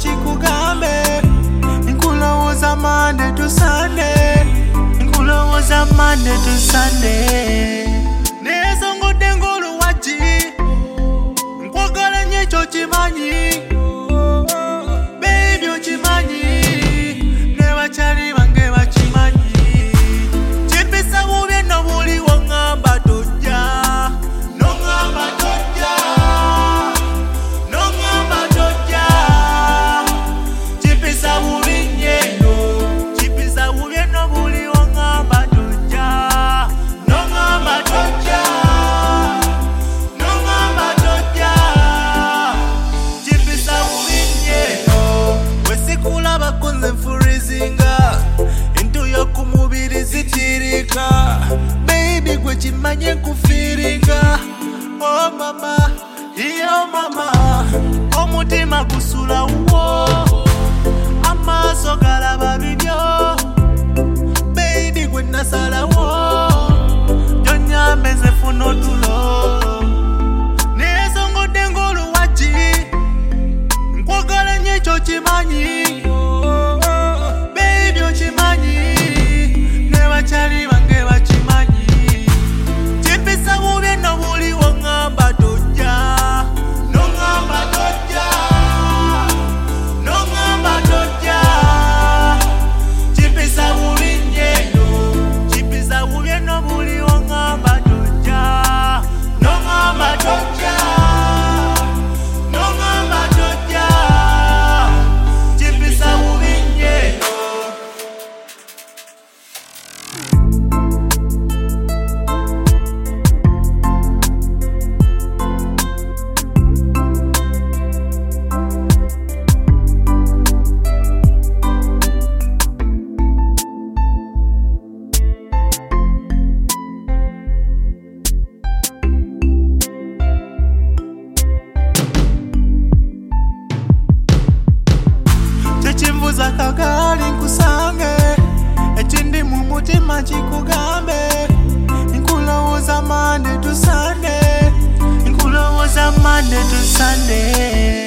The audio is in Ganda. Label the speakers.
Speaker 1: chikugambe. Nkulowooza Monday to Sunday. Nkulowooza Monday to Sunday. Nezongodde ng'oluwagi. Nkwagala nnyo ekyo kimanyi. Baby okimanyi. Ne bakyali bange bakimanyi. Kimpisa bubi enno buli wongamba tojja. Nongamba tojja. Nongamba tojja. Kimpisa bubi nnyo. Kimpisa bubi enno buli wongamba tojja. Nongamba tojja. Nongamba tojja. Kimpisa bubi nnyo. Bwe sikulaba kunze nfurizinga. Entu y'okumubiri zitirika. Baby gwe kimanye nkufiringa. Oh mama, iyo mama. Omutima gusula wo. Amaaso galaba bibyo. Baby gwe nasalawo. Jonyambe nze funa otulo. Nezongodde ng'oluwagi. Nkwagala nnyo ekyo kimanyi. Baby okimanyi. Ne bakyali bange bakimanyi. Kimpisa bubi enno buli wongamba tojja. Nongamba tojja. Nongamba tojja. Kimpisa bubi nnyo. Kimpisa bubi enno buli wongamba tojja. Nongamba tojja. Nongamba tojja. Kimpisa bubi nnyo. Kyekimvuza kagaali nkusange. Ekindi mu mutima kikugambe. Nkulowooza Monday to Sunday. Nkulowooza Monday to Sunday.